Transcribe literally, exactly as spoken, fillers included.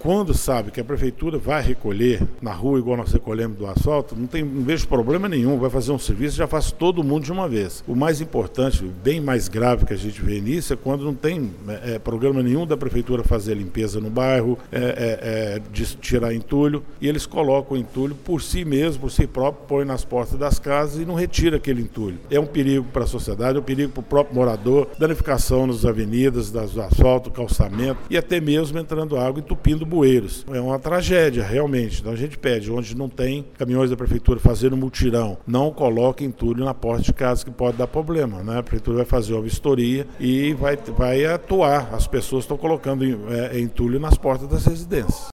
quando sabe que a prefeitura vai recolher na rua, igual nós recolhemos do asfalto, não, tem, não vejo problema nenhum, vai fazer um serviço, já faz todo mundo de uma vez. O mais importante, bem mais grave que a gente vê nisso, é quando não tem é, programa nenhum da prefeitura fazer limpeza no bairro, é, é, é, de tirar entulho, e eles colocam o entulho por si mesmo, por si próprio, põem nas portas das casas e não retira aquele entulho. É um perigo para a sociedade, é um perigo para o próprio morador, danificação nas avenidas, das asfalto, calçamento e até mesmo entrando água, entupindo bueiros. É uma tragédia, realmente. Então a gente pede, onde não tem caminhões da prefeitura fazendo mutirão, não coloque entulho na porta de casa, que pode dar problema, né? A prefeitura vai fazer uma vistoria e vai, vai atuar. As pessoas estão colocando é, entulho nas portas das residências.